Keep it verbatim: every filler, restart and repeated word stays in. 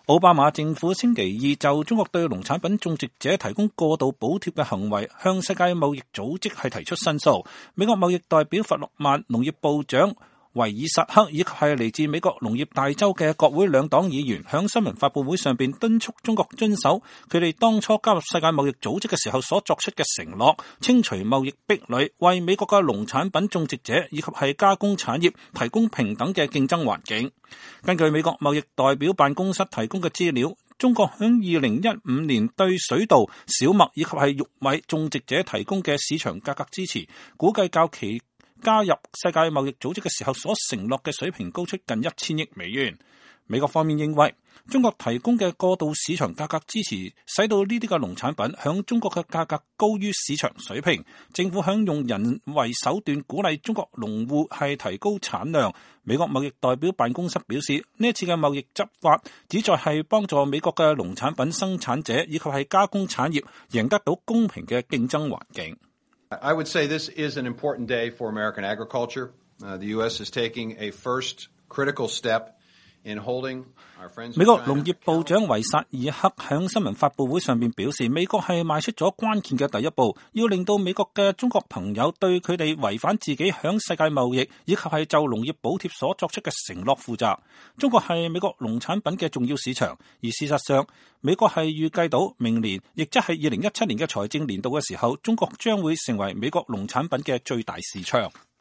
奧巴馬政府星期二就中國對農產品種植者提供過度補貼嘅行為，向世界貿易組織係提出申訴。美國貿易代表弗洛曼、農業部長維爾薩克以及係嚟自美國農業大州嘅國會兩黨議員，響新聞發佈會上邊敦促中國遵守佢哋當初加入世界貿易組織嘅時候所作出嘅承諾，清除貿易壁壘，為美國嘅農產品種植者以及係加工產業提供平等嘅競爭環境。根據美國貿易代表辦公室提供嘅資料，中國響二零一五年對水稻、小麥以及係玉米種植者提供嘅市場價格支持，估計較其加入世界貿易組織嘅時候所承諾嘅水平高出近一千億美元。美國方面認為，中國提供嘅過渡市場價格支持，使到呢啲嘅農產品響中國嘅價格高於市場水平。政府響用人為手段鼓勵中國農戶係提高產量。美國貿易代表辦公室表示，呢一次嘅貿易執法旨在係幫助美國嘅農產品生產者以及係加工產業贏得到公平嘅競爭環境。 I would say this is an important day for American agriculture. Uh, the U S is taking a first critical step in holding our friends. 美國農業部長維薩爾克喺新聞發佈會上邊表示，美國係邁出咗關鍵嘅第一步，要令到美國嘅中國朋友對佢哋違反自己響世界貿易以及係就農業補貼所作出嘅承諾負責。中國係美國農產品嘅重要市場，而事實上，美國係預計到明年，亦即係二零一七年嘅財政年度嘅時候，中國將會成為美國農產品嘅最大市場。